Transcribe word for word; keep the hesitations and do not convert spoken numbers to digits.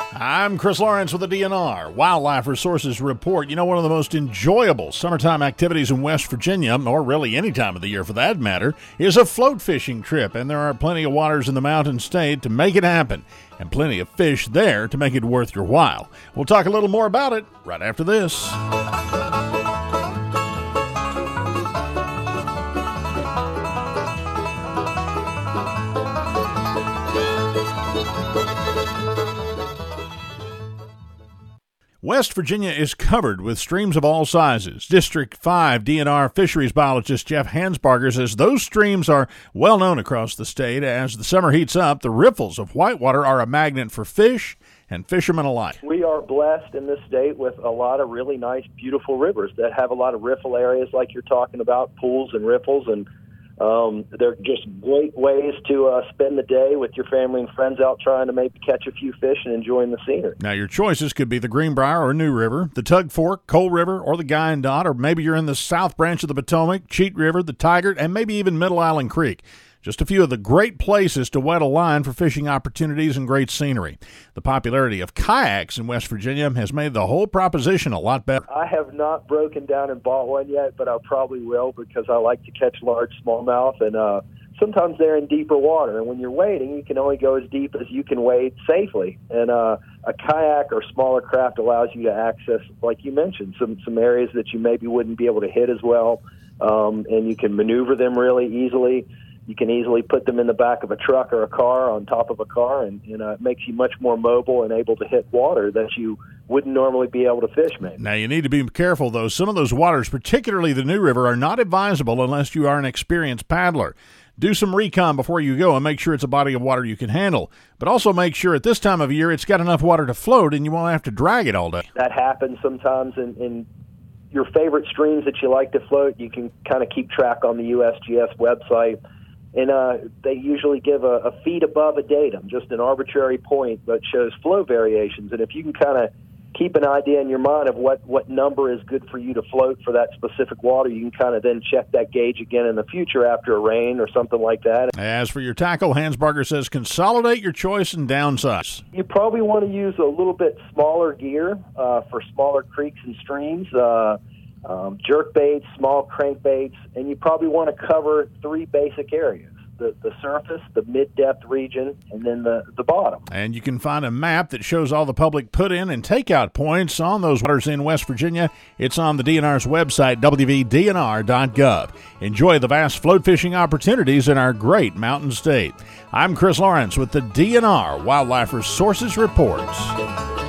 I'm Chris Lawrence with the D N R Wildlife Resources Report. You know, one of the most enjoyable summertime activities in West Virginia, or really any time of the year for that matter, is a float fishing trip. And there are plenty of waters in the Mountain State to make it happen, and plenty of fish there to make it worth your while. We'll talk a little more about it right after this. West Virginia is covered with streams of all sizes. District five D N R fisheries biologist Jeff Hansbarger says those streams are well known across the state. As the summer heats up, the riffles of whitewater are a magnet for fish and fishermen alike. We are blessed in this state with a lot of really nice, beautiful rivers that have a lot of riffle areas like you're talking about, pools and riffles, and Um, they're just great ways to uh, spend the day with your family and friends out trying to maybe catch a few fish and enjoying the scenery. Now, your choices could be the Greenbrier or New River, the Tug Fork, Coal River, or the Guyandotte, or maybe you're in the South Branch of the Potomac, Cheat River, the Tigard, and maybe even Middle Island Creek. Just a few of the great places to wet a line for fishing opportunities and great scenery. The popularity of kayaks in West Virginia has made the whole proposition a lot better. I have not broken down and bought one yet, but I probably will because I like to catch large smallmouth, and uh, sometimes they're in deeper water. And when you're wading, you can only go as deep as you can wade safely. And uh, a kayak or smaller craft allows you to access, like you mentioned, some, some areas that you maybe wouldn't be able to hit as well, um, and you can maneuver them really easily. You can easily put them in the back of a truck or a car, on top of a car, and, and uh, it makes you much more mobile and able to hit water that you wouldn't normally be able to fish, maybe. Now, you need to be careful, though. Some of those waters, particularly the New River, are not advisable unless you are an experienced paddler. Do some recon before you go and make sure it's a body of water you can handle. But also make sure at this time of year it's got enough water to float and you won't have to drag it all day. That happens sometimes in, in your favorite streams that you like to float. You can kind of keep track on the U S G S website. And uh, they usually give a, a feet above a datum, just an arbitrary point that shows flow variations. And if you can kind of keep an idea in your mind of what, what number is good for you to float for that specific water, you can kind of then check that gauge again in the future after a rain or something like that. As for your tackle, Hansbarger says consolidate your choice and downsize. You probably want to use a little bit smaller gear uh, for smaller creeks and streams. Uh, Um, jerk baits, small crankbaits, and you probably want to cover three basic areas: the the surface, the mid-depth region, and then the, the bottom. And you can find a map that shows all the public put-in and takeout points on those waters in West Virginia. It's on the D N R's website, w v d n r dot gov. Enjoy the vast float fishing opportunities in our great mountain state. I'm Chris Lawrence with the D N R Wildlife Resources Reports.